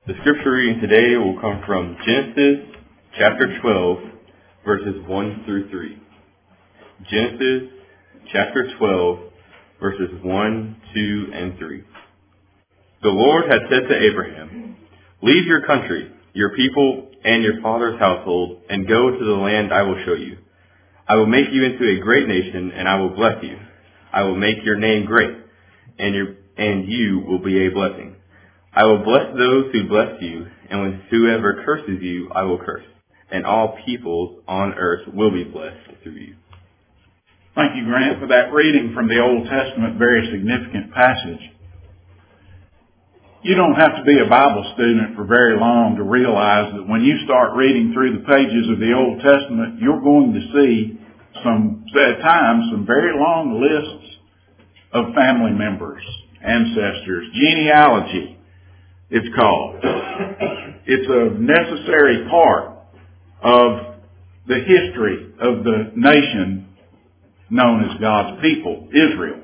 The scripture reading today will come from Genesis chapter 12, verses 1 through 3. Genesis chapter 12, verses 1, 2, and 3. The Lord had said to Abraham, "Leave your country, your people, and your father's household, and go to the land I will show you. I will make you into a great nation, and I will bless you. I will make your name great, and you will be a blessing. I will bless those who bless you, and with whoever curses you, I will curse. And all peoples on earth will be blessed through you." Thank you, Grant, for that reading from the Old Testament, very significant passage. You don't have to be a Bible student for very long to realize that when you start reading through the pages of the Old Testament, you're going to see at times some very long lists of family members, ancestors, genealogy, it's called. It's a necessary part of the history of the nation known as God's people, Israel.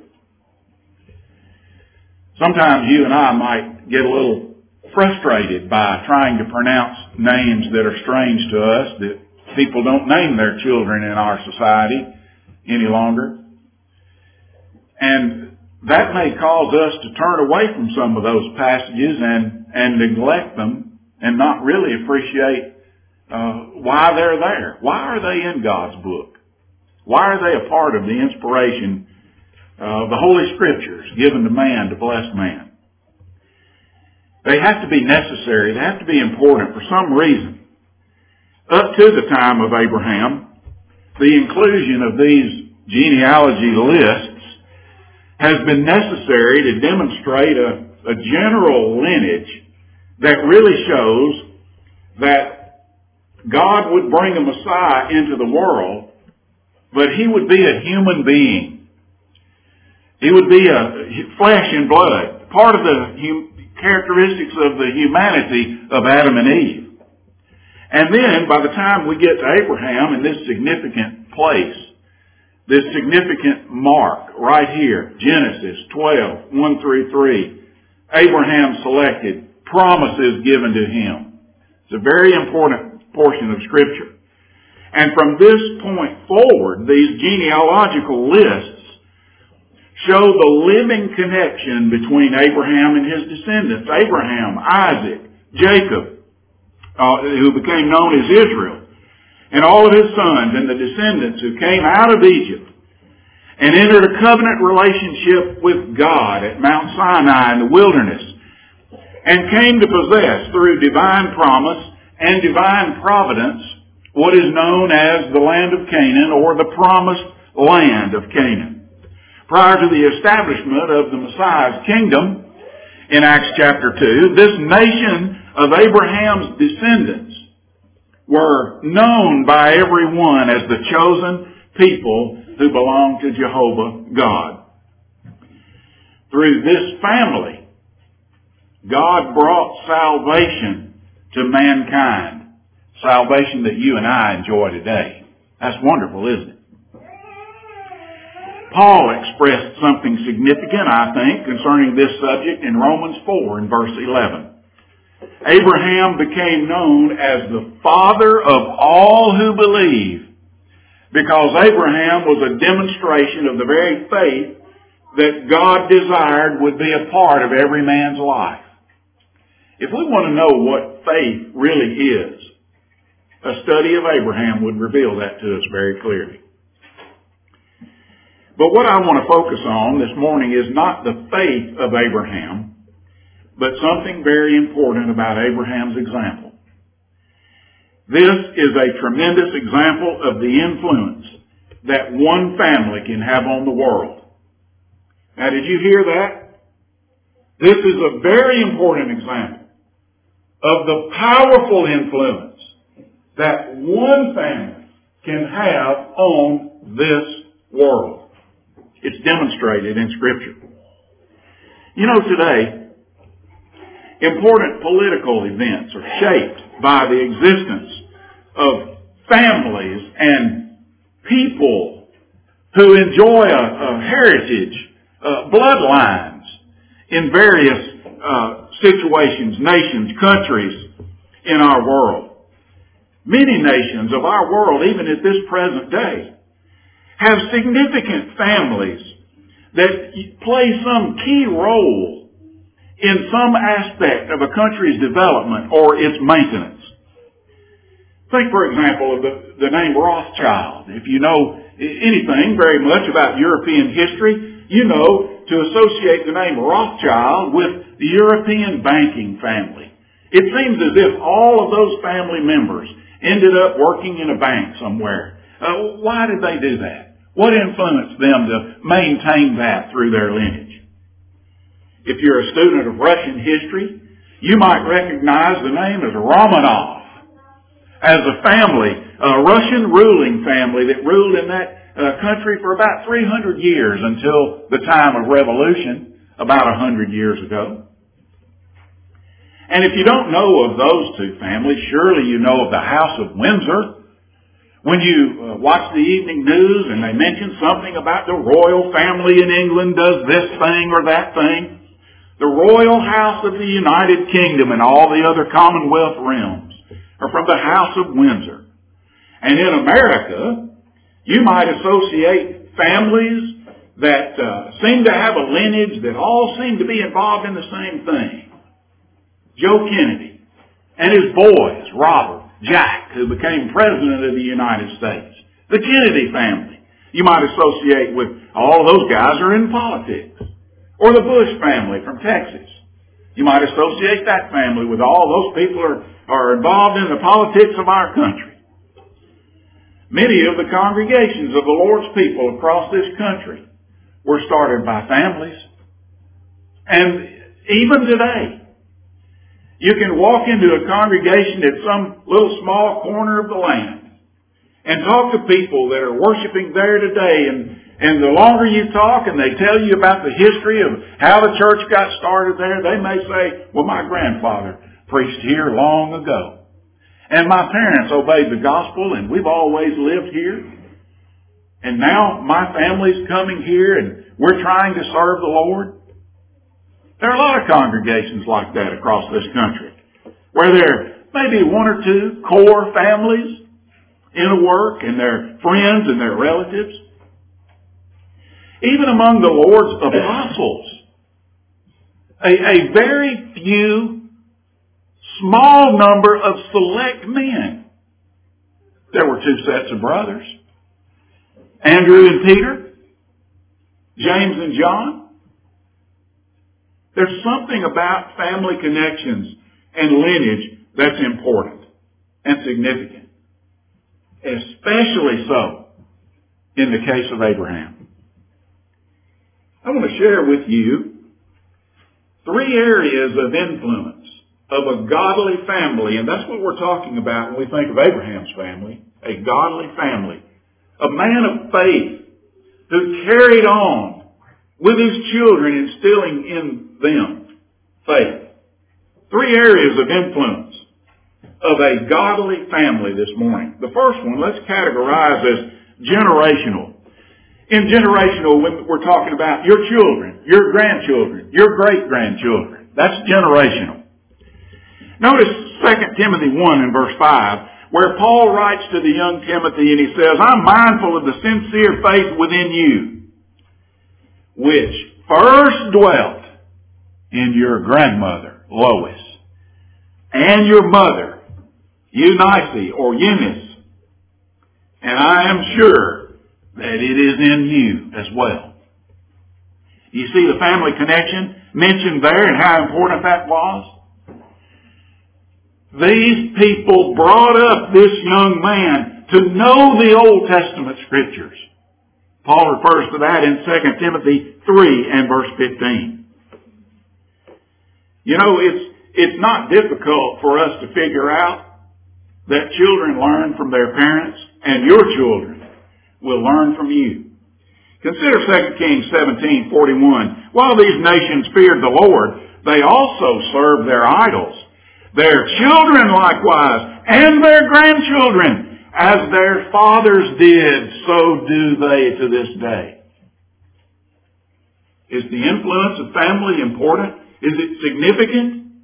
Sometimes you and I might get a little frustrated by trying to pronounce names that are strange to us, that people don't name their children in our society any longer. And that may cause us to turn away from some of those passages and neglect them and not really appreciate why they're there. Why are they in God's book? Why are they a part of the inspiration of the Holy Scriptures given to man to bless man? They have to be necessary. They have to be important for some reason. Up to the time of Abraham, the inclusion of these genealogy lists has been necessary to demonstrate a general lineage that really shows that God would bring a Messiah into the world, but he would be a human being. He would be a flesh and blood, part of the characteristics of the humanity of Adam and Eve. And then, by the time we get to Abraham in this significant place, this significant mark right here, Genesis 12, 1 through 3, Abraham selected, promises given to him. It's a very important portion of Scripture. And from this point forward, these genealogical lists show the living connection between Abraham and his descendants. Abraham, Isaac, Jacob, who became known as Israel, and all of his sons and the descendants who came out of Egypt and entered a covenant relationship with God at Mount Sinai in the wilderness and came to possess through divine promise and divine providence what is known as the land of Canaan, or the promised land of Canaan. Prior to the establishment of the Messiah's kingdom in Acts chapter 2, this nation of Abraham's descendants were known by everyone as the chosen people who belong to Jehovah God. Through this family, God brought salvation to mankind. Salvation that you and I enjoy today. That's wonderful, isn't it? Paul expressed something significant, I think, concerning this subject in Romans 4 in verse 11. Abraham became known as the father of all who believe, because Abraham was a demonstration of the very faith that God desired would be a part of every man's life. If we want to know what faith really is, a study of Abraham would reveal that to us very clearly. But what I want to focus on this morning is not the faith of Abraham, but something very important about Abraham's example. This is a tremendous example of the influence that one family can have on the world. Now, did you hear that? This is a very important example of the powerful influence that one family can have on this world. It's demonstrated in Scripture. You know, today, important political events are shaped by the existence of families and people who enjoy a heritage, bloodlines in various situations, nations, countries in our world. Many nations of our world, even at this present day, have significant families that play some key role in some aspect of a country's development or its maintenance. Think, for example, of the name Rothschild. If you know anything very much about European history, you know to associate the name Rothschild with the European banking family. It seems as if all of those family members ended up working in a bank somewhere. Why did they do that? What influenced them to maintain that through their lineage? If you're a student of Russian history, you might recognize the name as Romanov as a family, a Russian ruling family that ruled in that country for about 300 years until the time of revolution about 100 years ago. And if you don't know of those two families, surely you know of the House of Windsor. When you watch the evening news and they mention something about the royal family in England does this thing or that thing, the royal house of the United Kingdom and all the other Commonwealth realms are from the House of Windsor. And in America, you might associate families that seem to have a lineage that all seem to be involved in the same thing. Joe Kennedy and his boys, Robert, Jack, who became president of the United States. The Kennedy family, you might associate with all those guys are in politics. Or the Bush family from Texas. You might associate that family with all those people are involved in the politics of our country. Many of the congregations of the Lord's people across this country were started by families. And even today, you can walk into a congregation at some little small corner of the land and talk to people that are worshiping there today. And the longer you talk and they tell you about the history of how the church got started there, they may say, well, my grandfather preached here long ago. And my parents obeyed the gospel and we've always lived here. And now my family's coming here and we're trying to serve the Lord. There are a lot of congregations like that across this country where there may be one or two core families in a work and their friends and their relatives. Even among the Lord's apostles, a very few, small number of select men. There were two sets of brothers, Andrew and Peter, James and John. There's something about family connections and lineage that's important and significant, especially so in the case of Abraham. I want to share with you 3 areas of influence of a godly family, and that's what we're talking about when we think of Abraham's family, a godly family, a man of faith who carried on with his children, instilling in them faith. 3 areas of influence of a godly family this morning. The first one, let's categorize as generational. In generational, we're talking about your children, your grandchildren, your great-grandchildren. That's generational. Notice 2 Timothy 1 and verse 5, where Paul writes to the young Timothy and he says, I'm mindful of the sincere faith within you, which first dwelt in your grandmother, Lois, and your mother, Eunice or Eunice. And I am sure that it is in you as well. You see the family connection mentioned there and how important that was? These people brought up this young man to know the Old Testament Scriptures. Paul refers to that in 2 Timothy 3 and verse 15. You know, it's not difficult for us to figure out that children learn from their parents and your children will learn from you. Consider 2 Kings 17:41. While these nations feared the Lord, they also served their idols. Their children likewise, and their grandchildren, as their fathers did, so do they to this day. Is the influence of family important? Is it significant?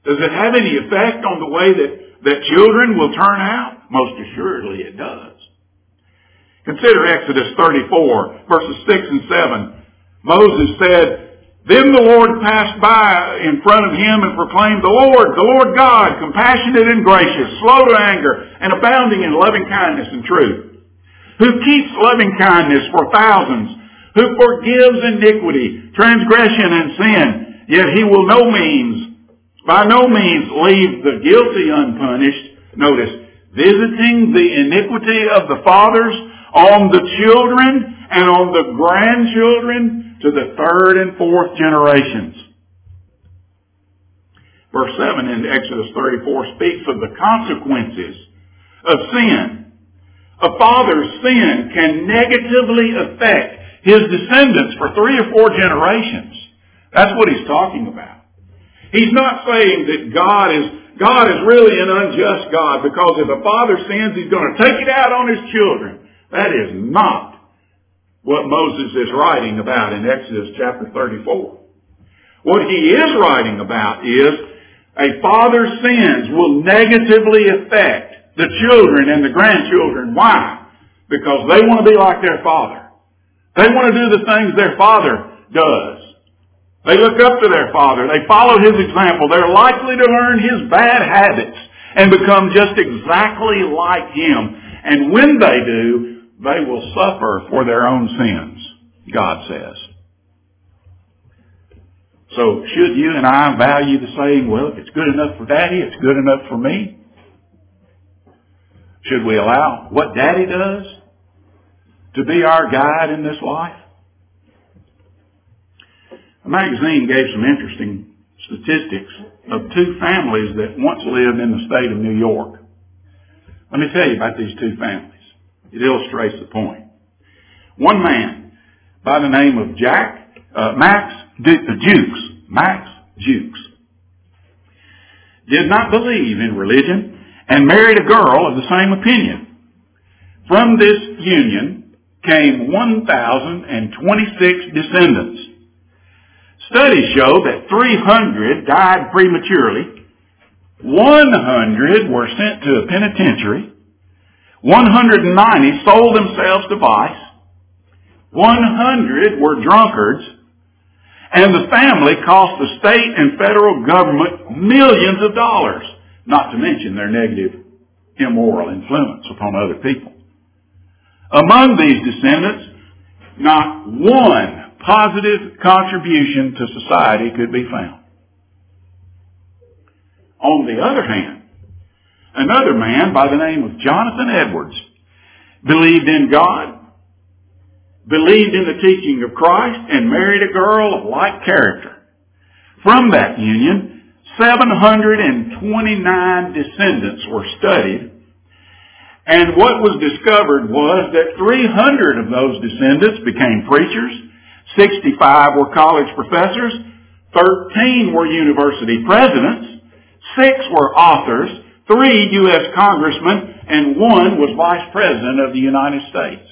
Does it have any effect on the way that children will turn out? Most assuredly it does. Consider Exodus 34, verses 6 and 7. Moses said, "Then the Lord passed by in front of him and proclaimed, the Lord God, compassionate and gracious, slow to anger, and abounding in loving kindness and truth, who keeps loving kindness for thousands, who forgives iniquity, transgression, and sin, yet he will by no means leave the guilty unpunished." Notice, visiting the iniquity of the fathers on the children and on the grandchildren to the third and fourth generations. Verse 7 in Exodus 34 speaks of the consequences of sin. A father's sin can negatively affect his descendants for 3 or 4 generations. That's what he's talking about. He's not saying that God is really an unjust God, because if a father sins, he's going to take it out on his children. That is not what Moses is writing about in Exodus chapter 34. What he is writing about is a father's sins will negatively affect the children and the grandchildren. Why? Because they want to be like their father. They want to do the things their father does. They look up to their father. They follow his example. They're likely to learn his bad habits and become just exactly like him. And when they do, they will suffer for their own sins, God says. So should you and I value the saying, well, if it's good enough for Daddy, it's good enough for me? Should we allow what Daddy does to be our guide in this life? A magazine gave some interesting statistics of 2 families that once lived in the state of New York. Let me tell you about these 2 families. It illustrates the point. One man by the name of Max Jukes, did not believe in religion and married a girl of the same opinion. From this union came 1,026 descendants. Studies show that 300 died prematurely, 100 were sent to a penitentiary, 190 sold themselves to vice, 100 were drunkards, and the family cost the state and federal government millions of dollars, not to mention their negative immoral influence upon other people. Among these descendants, not one positive contribution to society could be found. On the other hand, another man by the name of Jonathan Edwards believed in God, believed in the teaching of Christ, and married a girl of like character. From that union, 729 descendants were studied, and what was discovered was that 300 of those descendants became preachers, 65 were college professors, 13 were university presidents, 6 were authors, 3 U.S. congressmen, and 1 was vice president of the United States.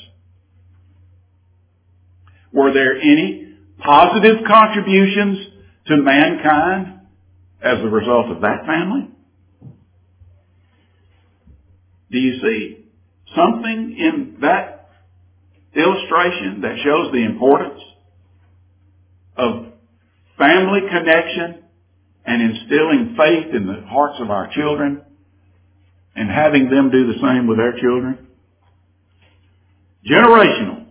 Were there any positive contributions to mankind as a result of that family? Do you see something in that illustration that shows the importance of family connection and instilling faith in the hearts of our children and having them do the same with their children? Generational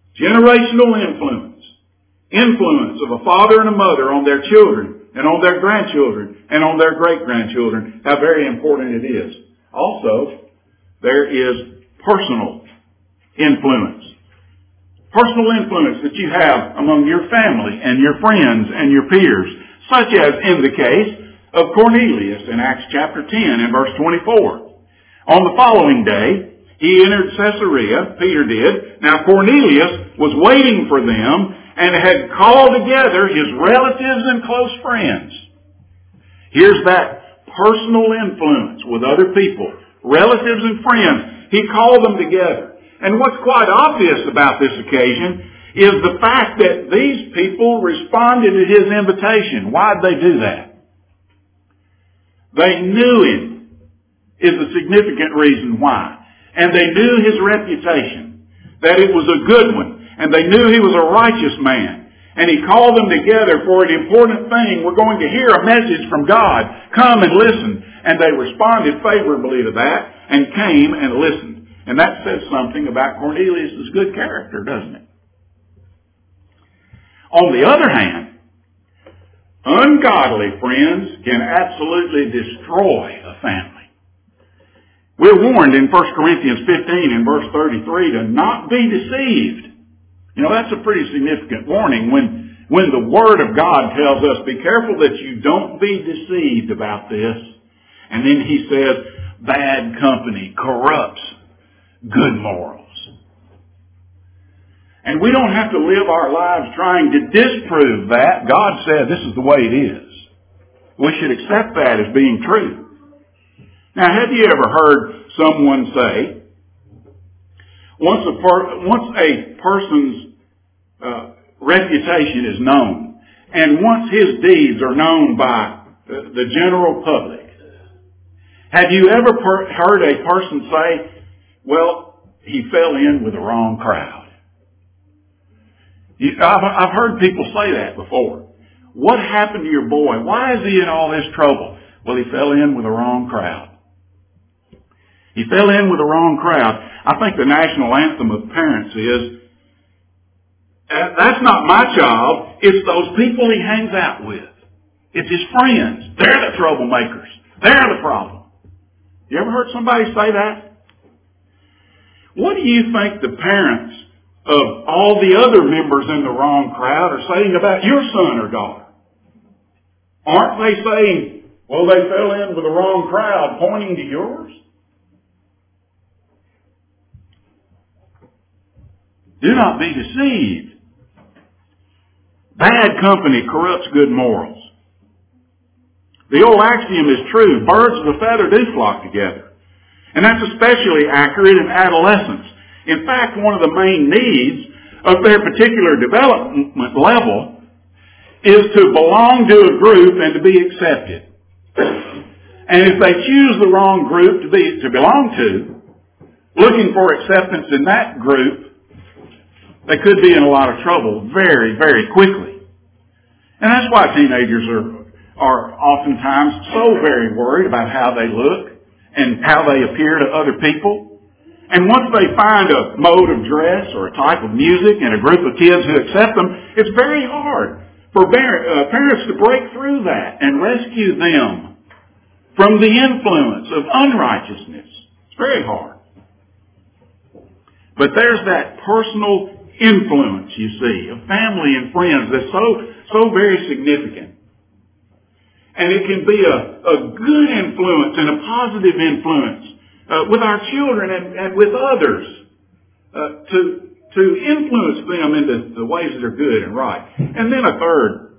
influence of a father and a mother on their children and on their grandchildren and on their great-grandchildren, how very important it is. Also, there is personal influence. Personal influence that you have among your family and your friends and your peers, such as in the case of Cornelius in Acts chapter 10 and verse 24. On the following day, he entered Caesarea, Peter did. Now Cornelius was waiting for them and had called together his relatives and close friends. Here's that personal influence with other people, relatives and friends. He called them together. And what's quite obvious about this occasion is the fact that these people responded to his invitation. Why'd they do that? They knew him is a significant reason why. And they knew his reputation, that it was a good one. And they knew he was a righteous man. And he called them together for an important thing. We're going to hear a message from God. Come and listen. And they responded favorably to that and came and listened. And that says something about Cornelius' good character, doesn't it? On the other hand, ungodly friends can absolutely destroy a family. We're warned in 1 Corinthians 15 and verse 33 to not be deceived. You know, that's a pretty significant warning when the Word of God tells us, be careful that you don't be deceived about this. And then he says, bad company corrupts good morals. And we don't have to live our lives trying to disprove that. God said this is the way it is. We should accept that as being true. Now, have you ever heard someone say, once a person's reputation is known, and once his deeds are known by the general public, have you ever heard a person say, well, he fell in with the wrong crowd? I've heard people say that before. What happened to your boy? Why is he in all this trouble? Well, he fell in with the wrong crowd. He fell in with the wrong crowd. I think the national anthem of parents is, that's not my child, it's those people he hangs out with. It's his friends. They're the troublemakers. They're the problem. You ever heard somebody say that? What do you think the parents of all the other members in the wrong crowd are saying about your son or daughter? Aren't they saying, well, they fell in with the wrong crowd, pointing to yours? Do not be deceived. Bad company corrupts good morals. The old axiom is true. Birds of a feather do flock together. And that's especially accurate in adolescence. In fact, one of the main needs of their particular development level is to belong to a group and to be accepted. And if they choose the wrong group to belong to, looking for acceptance in that group, they could be in a lot of trouble very, very quickly. And that's why teenagers are oftentimes so very worried about how they look and how they appear to other people. And once they find a mode of dress or a type of music and a group of kids who accept them, it's very hard for parents to break through that and rescue them from the influence of unrighteousness. It's very hard. But there's that personal influence, you see, of family and friends that's so very significant. And it can be a good influence and a positive influence with our children and with others to influence them into the ways that are good and right. And then a third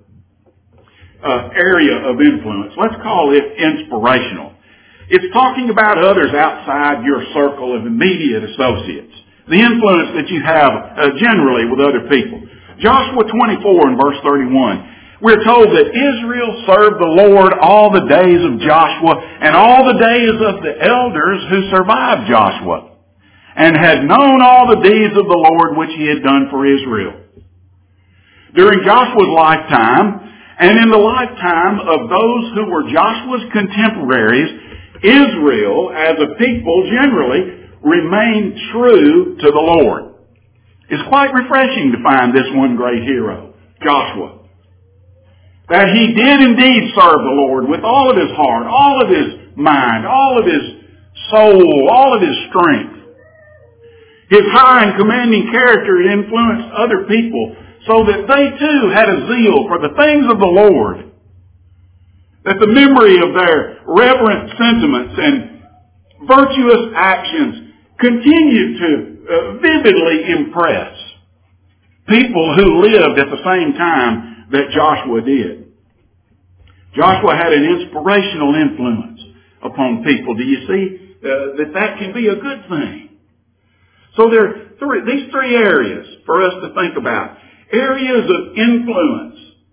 area of influence, let's call it inspirational. It's talking about others outside your circle of immediate associates. The influence that you have generally with other people. Joshua 24 and verse 31. We're told that Israel served the Lord all the days of Joshua and all the days of the elders who survived Joshua, and had known all the deeds of the Lord which he had done for Israel. During Joshua's lifetime, and in the lifetime of those who were Joshua's contemporaries, Israel as a people generally remained true to the Lord. It's quite refreshing to find this one great hero, Joshua, that he did indeed serve the Lord with all of his heart, all of his mind, all of his soul, all of his strength. His high and commanding character influenced other people so that they too had a zeal for the things of the Lord, that the memory of their reverent sentiments and virtuous actions continued to vividly impress people who lived at the same time that Joshua did. Joshua had an inspirational influence upon people. Do you see that can be a good thing? So there are these three areas for us to think about. Areas of influence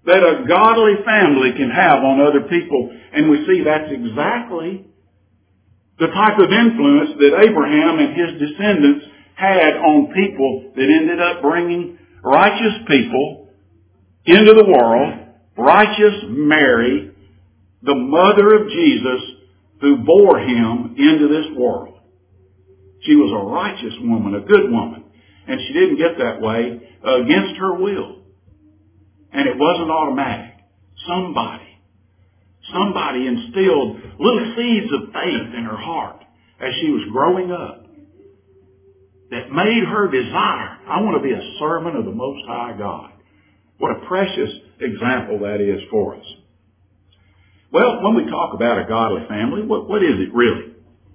that a godly family can have on other people. And we see that's exactly the type of influence that Abraham and his descendants had on people that ended up bringing righteous people into the world. Righteous Mary, the mother of Jesus, who bore him into this world. She was a righteous woman, a good woman. And she didn't get that way against her will. And it wasn't automatic. Somebody instilled little seeds of faith in her heart as she was growing up that made her desire, I want to be a servant of the Most High God. What a precious example that is for us. Well, when we talk about a godly family, what is it really?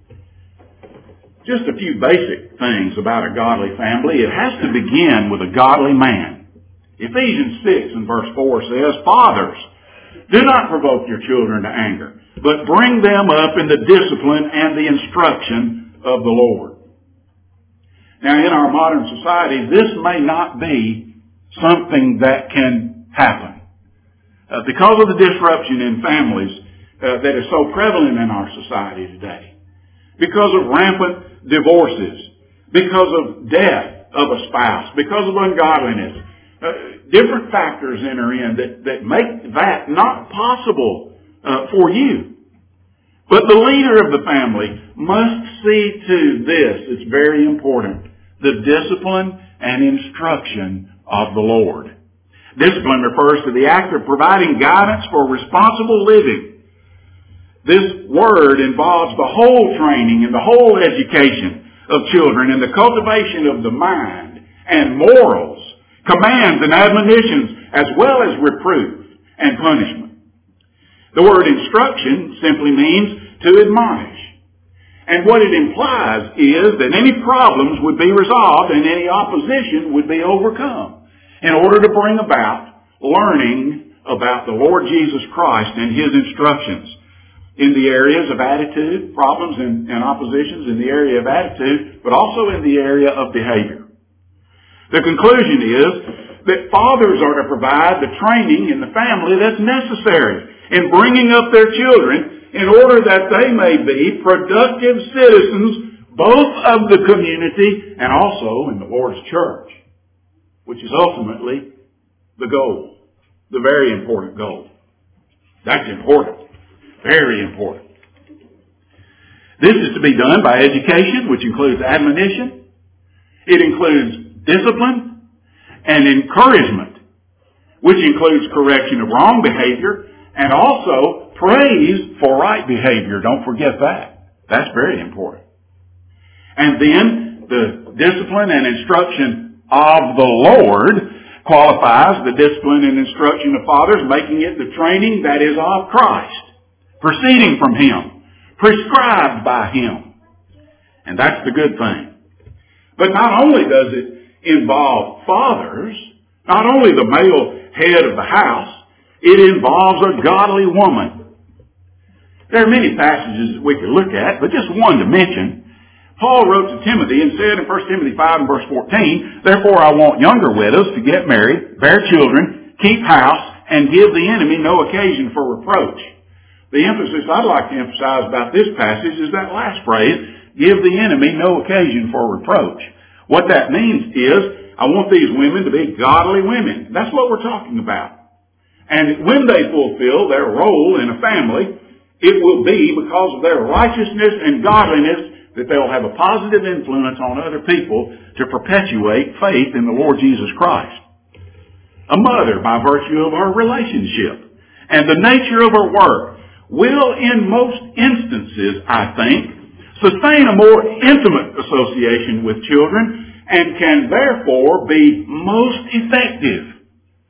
Just a few basic things about a godly family. It has to begin with a godly man. Ephesians 6 and verse 4 says, Fathers, do not provoke your children to anger, but bring them up in the discipline and the instruction of the Lord. Now, in our modern society, this may not be something that can happen. Because of the disruption in families that is so prevalent in our society today. Because of rampant divorces. Because of death of a spouse. Because of ungodliness. Different factors enter in that make that not possible for you. But the leader of the family must see to this. It's very important. The discipline and instruction of the Lord. Discipline refers to the act of providing guidance for responsible living. This word involves the whole training and the whole education of children and the cultivation of the mind and morals, commands and admonitions, as well as reproof and punishment. The word instruction simply means to admonish. And what it implies is that any problems would be resolved and any opposition would be overcome in order to bring about learning about the Lord Jesus Christ and His instructions in the areas of attitude, problems and oppositions in the area of attitude, but also in the area of behavior. The conclusion is that fathers are to provide the training in the family that's necessary in bringing up their children in order that they may be productive citizens both of the community and also in the Lord's church, which is ultimately the goal, the very important goal. That's important. Very important. This is to be done by education, which includes admonition. It includes discipline and encouragement, which includes correction of wrong behavior and also praise for right behavior. Don't forget that. That's very important. And then the discipline and instruction of the Lord qualifies the discipline and instruction of fathers, making it the training that is of Christ, proceeding from Him, prescribed by Him. And that's the good thing. But not only does it involve fathers, not only the male head of the house, it involves a godly woman. There are many passages that we could look at, but just one to mention. Paul wrote to Timothy and said in 1 Timothy 5 and verse 14, Therefore I want younger widows to get married, bear children, keep house, and give the enemy no occasion for reproach. The emphasis I'd like to emphasize about this passage is that last phrase, give the enemy no occasion for reproach. What that means is, I want these women to be godly women. That's what we're talking about. And when they fulfill their role in a family, it will be because of their righteousness and godliness that they'll have a positive influence on other people to perpetuate faith in the Lord Jesus Christ. A mother, by virtue of her relationship and the nature of her work, will in most instances, I think, sustain a more intimate association with children and can therefore be most effective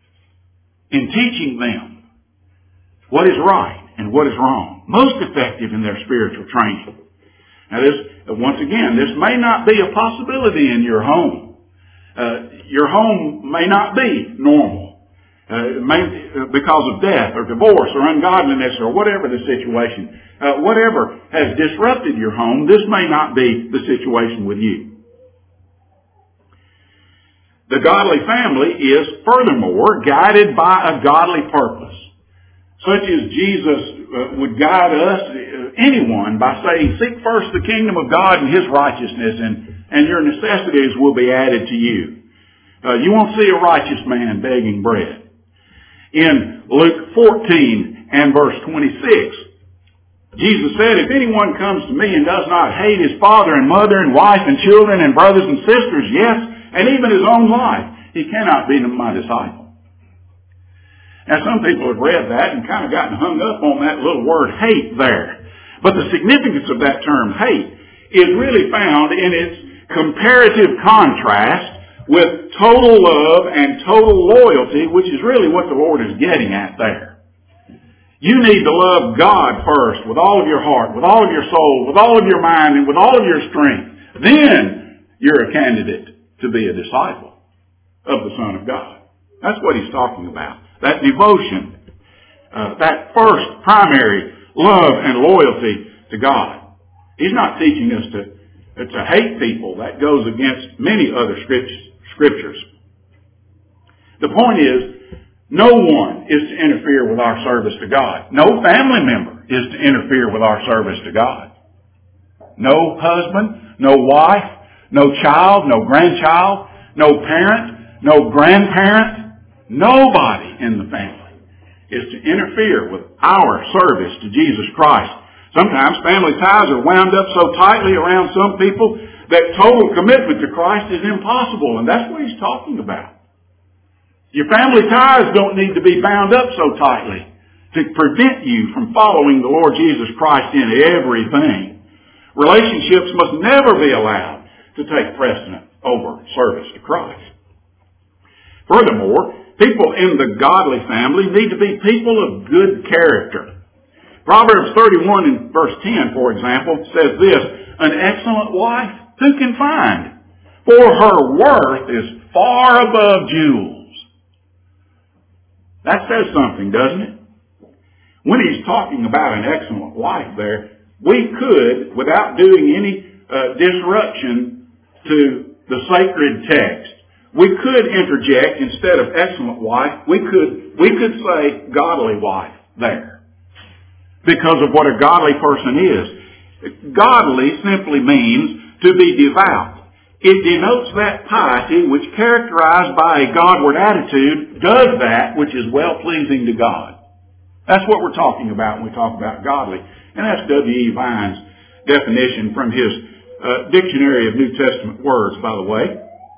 in teaching them what is right and what is wrong. Most effective in their spiritual training. Now once again, this may not be a possibility in your home. Your home may not be normal. Because of death or divorce or ungodliness or whatever the situation. Whatever has disrupted your home, this may not be the situation with you. The godly family is, furthermore, guided by a godly purpose, such as Jesus would guide us, anyone, by saying, seek first the kingdom of God and His righteousness, and your necessities will be added to you. You won't see a righteous man begging bread. In Luke 14 and verse 26, Jesus said, if anyone comes to me and does not hate his father and mother and wife and children and brothers and sisters, yes, and even his own life, he cannot be my disciple. Now, some people have read that and kind of gotten hung up on that little word hate there. But the significance of that term hate is really found in its comparative contrast with total love and total loyalty, which is really what the Lord is getting at there. You need to love God first with all of your heart, with all of your soul, with all of your mind, and with all of your strength. Then you're a candidate to be a disciple of the Son of God. That's what He's talking about. That devotion, that first primary love and loyalty to God. He's not teaching us to hate people. That goes against many other scriptures. The point is, no one is to interfere with our service to God. No family member is to interfere with our service to God. No husband, no wife, no child, no grandchild, no parent, no grandparent, nobody in the family is to interfere with our service to Jesus Christ. Sometimes family ties are wound up so tightly around some people that total commitment to Christ is impossible, and that's what He's talking about. Your family ties don't need to be bound up so tightly to prevent you from following the Lord Jesus Christ in everything. Relationships must never be allowed to take precedent over service to Christ. Furthermore, people in the godly family need to be people of good character. Proverbs 31 and verse 10, for example, says this, an excellent wife who can find? For her worth is far above jewels. That says something, doesn't it? When he's talking about an excellent wife there, we could, without doing any disruption to the sacred text, we could interject instead of excellent wife, we could say godly wife there. Because of what a godly person is. Godly simply means to be devout. It denotes that piety which, characterized by a Godward attitude, does that which is well-pleasing to God. That's what we're talking about when we talk about godly. And that's W.E. Vine's definition from his Dictionary of New Testament Words, by the way.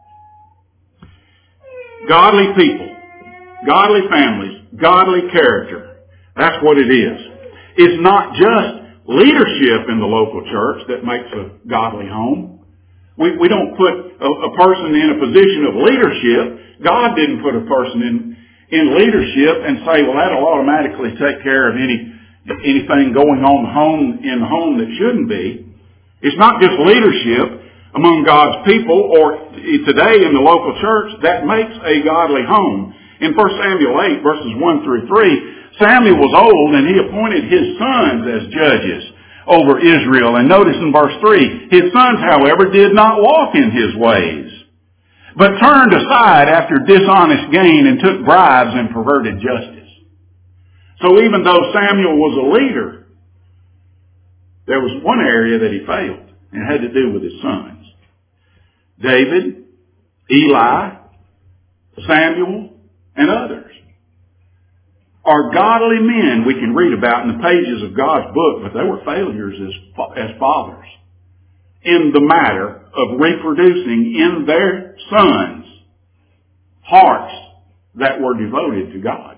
Godly people, godly families, godly character. That's what it is. It's not just leadership in the local church that makes a godly home. We don't put a person in a position of leadership. God didn't put a person in leadership and say, well, that'll automatically take care of anything going on in the home that shouldn't be. It's not just leadership among God's people or today in the local church that makes a godly home. In 1 Samuel 8, verses 1 through 3, Samuel was old and he appointed his sons as judges over Israel. And notice in verse 3, his sons, however, did not walk in his ways, but turned aside after dishonest gain and took bribes and perverted justice. So even though Samuel was a leader, there was one area that he failed, and it had to do with his sons. David, Eli, Samuel, and others are godly men we can read about in the pages of God's book, but they were failures as fathers in the matter of reproducing in their sons hearts that were devoted to God.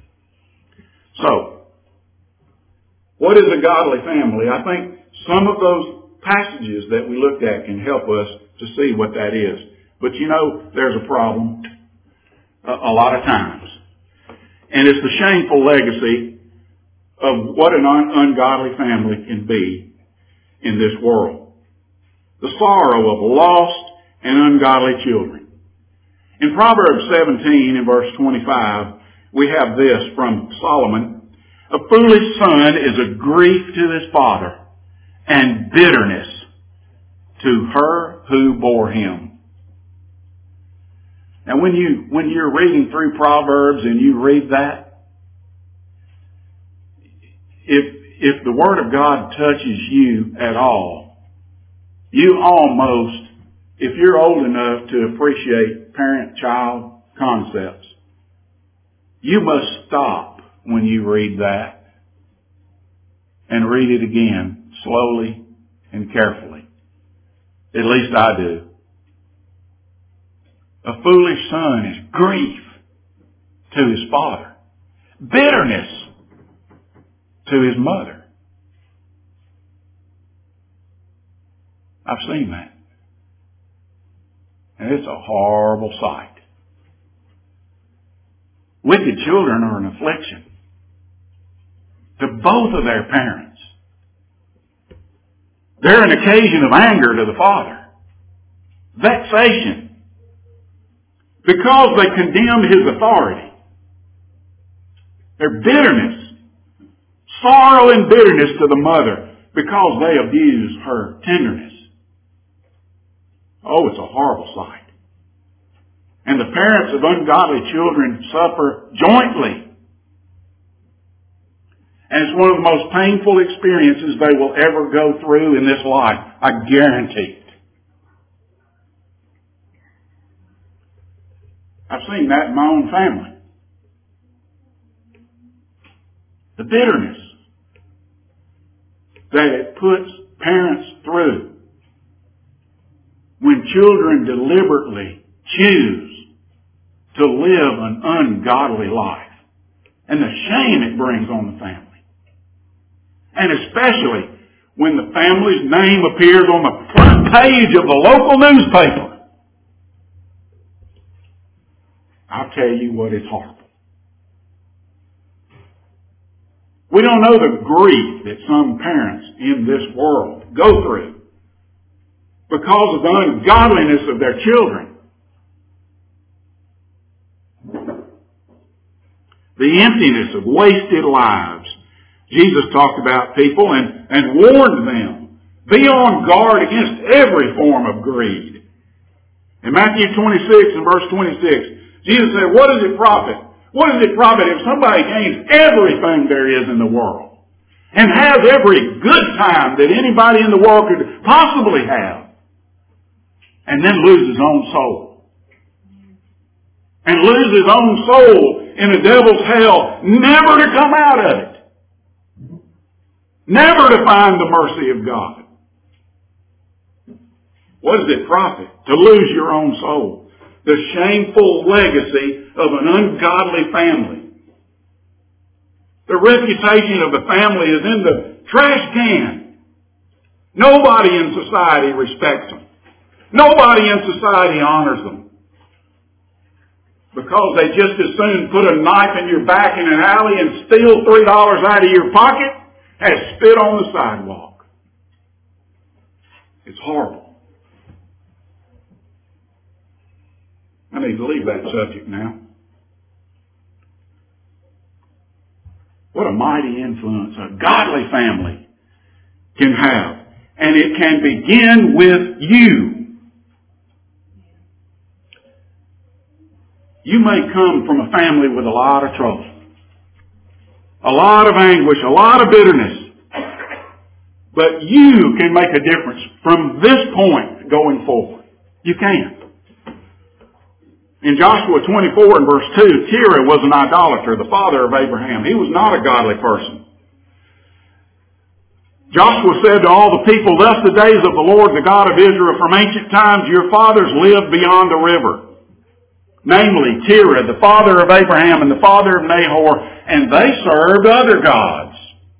So, what is a godly family? I think some of those passages that we looked at can help us to see what that is. But you know, there's a problem a lot of times. And it's the shameful legacy of what an ungodly family can be in this world. The sorrow of lost and ungodly children. In Proverbs 17 and verse 25, we have this from Solomon. A foolish son is a grief to his father and bitterness to her who bore him. And when you're reading through Proverbs and you read that, if the Word of God touches you at all, you almost, if you're old enough to appreciate parent-child concepts, you must stop when you read that and read it again, slowly and carefully. At least I do. A foolish son is grief to his father, bitterness to his mother. I've seen that. And it's a horrible sight. Wicked children are an affliction to both of their parents. They're an occasion of anger to the father, vexation, because they condemn his authority. They're bitterness, sorrow and bitterness to the mother because they abuse her tenderness. Oh, it's a horrible sight. And the parents of ungodly children suffer jointly. And it's one of the most painful experiences they will ever go through in this life. I guarantee it. I've seen that in my own family. The bitterness that it puts parents through when children deliberately choose to live an ungodly life. And the shame it brings on the family. And especially when the family's name appears on the front page of the local newspaper. I'll tell you what, it's horrible. We don't know the grief that some parents in this world go through because of the ungodliness of their children. The emptiness of wasted lives. Jesus talked about people and warned them, be on guard against every form of greed. In Matthew 26 and verse 26, Jesus said, what does it profit? What does it profit if somebody gains everything there is in the world and has every good time that anybody in the world could possibly have and then lose his own soul? And lose his own soul in a devil's hell, never to come out of it. Never to find the mercy of God. What does it profit to lose your own soul? The shameful legacy of an ungodly family. The reputation of the family is in the trash can. Nobody in society respects them. Nobody in society honors them. Because they just as soon put a knife in your back in an alley and steal $3 out of your pocket as spit on the sidewalk. It's horrible. I need to leave that subject now. What a mighty influence a godly family can have. And it can begin with you. You may come from a family with a lot of trouble, a lot of anguish, a lot of bitterness. But you can make a difference from this point going forward. You can. In Joshua 24 and verse 2, Terah was an idolater, the father of Abraham. He was not a godly person. Joshua said to all the people, thus the days of the Lord, the God of Israel, from ancient times your fathers lived beyond the river. Namely, Terah, the father of Abraham and the father of Nahor, and they served other gods.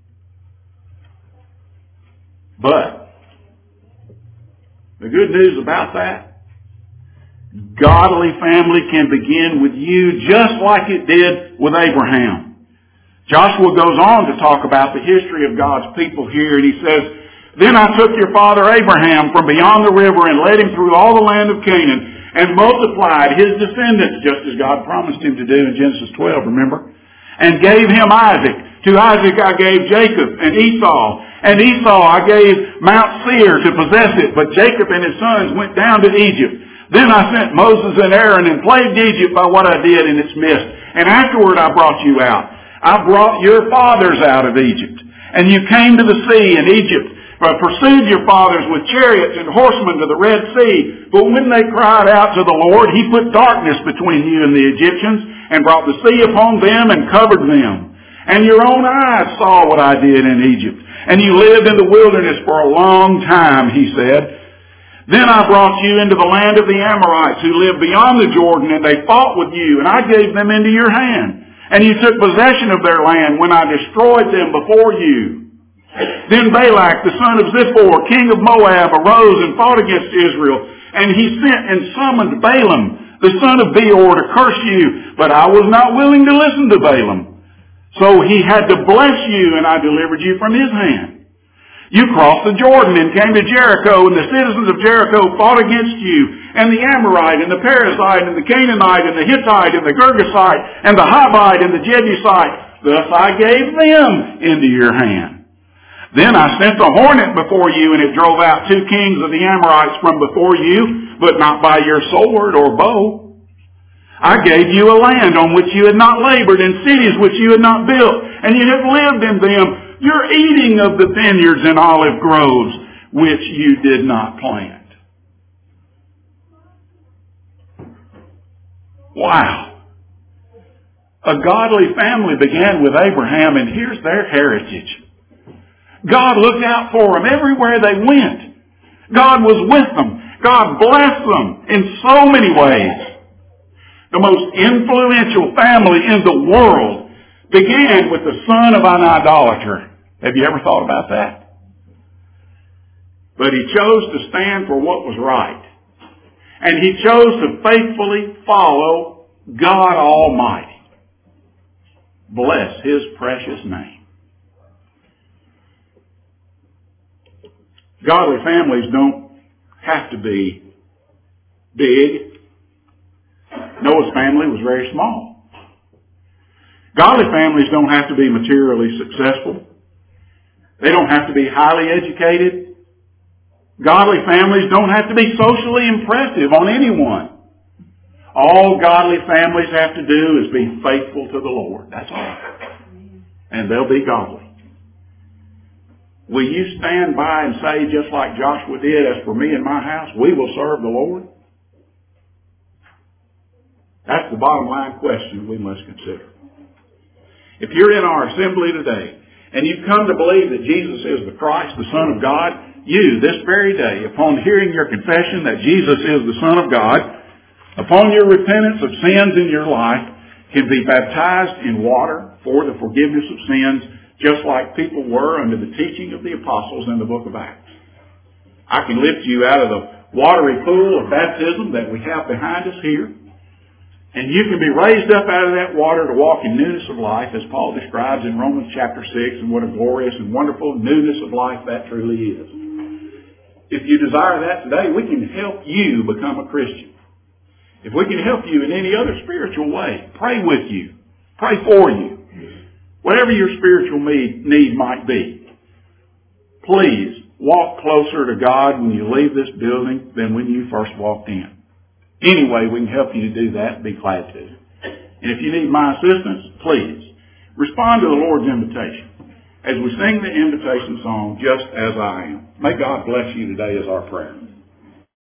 But the good news about that, godly family can begin with you just like it did with Abraham. Joshua goes on to talk about the history of God's people here, and he says, then I took your father Abraham from beyond the river and led him through all the land of Canaan, and multiplied his descendants, just as God promised him to do in Genesis 12, remember? And gave him Isaac. To Isaac I gave Jacob and Esau. And Esau I gave Mount Seir to possess it. But Jacob and his sons went down to Egypt. Then I sent Moses and Aaron and plagued Egypt by what I did in its midst. And afterward I brought you out. I brought your fathers out of Egypt. And you came to the sea, and Egypt pursued your fathers with chariots and horsemen to the Red Sea. But when they cried out to the Lord, He put darkness between you and the Egyptians, and brought the sea upon them and covered them. And your own eyes saw what I did in Egypt. And you lived in the wilderness for a long time, He said. Then I brought you into the land of the Amorites, who lived beyond the Jordan, and they fought with you, and I gave them into your hand. And you took possession of their land when I destroyed them before you. Then Balak, the son of Zippor, king of Moab, arose and fought against Israel. And he sent and summoned Balaam, the son of Beor, to curse you. But I was not willing to listen to Balaam. So he had to bless you, and I delivered you from his hand. You crossed the Jordan and came to Jericho, and the citizens of Jericho fought against you, and the Amorite, and the Perizzite, and the Canaanite, and the Hittite, and the Girgashite, and the Hivite, and the Jebusite. Thus I gave them into your hand. Then I sent a hornet before you, and it drove out 2 kings of the Amorites from before you, but not by your sword or bow. I gave you a land on which you had not labored, and cities which you had not built, and you have lived in them. You're eating of the vineyards and olive groves which you did not plant. Wow. A godly family began with Abraham, and here's their heritage. God looked out for them everywhere they went. God was with them. God blessed them in so many ways. The most influential family in the world began with the son of an idolater. Have you ever thought about that? But he chose to stand for what was right. And he chose to faithfully follow God Almighty. Bless His precious name. Godly families don't have to be big. Noah's family was very small. Godly families don't have to be materially successful. They don't have to be highly educated. Godly families don't have to be socially impressive on anyone. All godly families have to do is be faithful to the Lord. That's all. And they'll be godly. Will you stand by and say, just like Joshua did, as for me and my house, we will serve the Lord? That's the bottom line question we must consider. If you're in our assembly today, and you've come to believe that Jesus is the Christ, the Son of God, you, this very day, upon hearing your confession that Jesus is the Son of God, upon your repentance of sins in your life, can be baptized in water for the forgiveness of sins, just like people were under the teaching of the apostles in the book of Acts. I can lift you out of the watery pool of baptism that we have behind us here, and you can be raised up out of that water to walk in newness of life, as Paul describes in Romans chapter 6, and what a glorious and wonderful newness of life that truly is. If you desire that today, we can help you become a Christian. If we can help you in any other spiritual way, pray with you, pray for you, whatever your spiritual need might be, please walk closer to God when you leave this building than when you first walked in. Any way we can help you to do that, be glad to. And if you need my assistance, please respond to the Lord's invitation as we sing the invitation song, Just As I Am. May God bless you today is our prayer.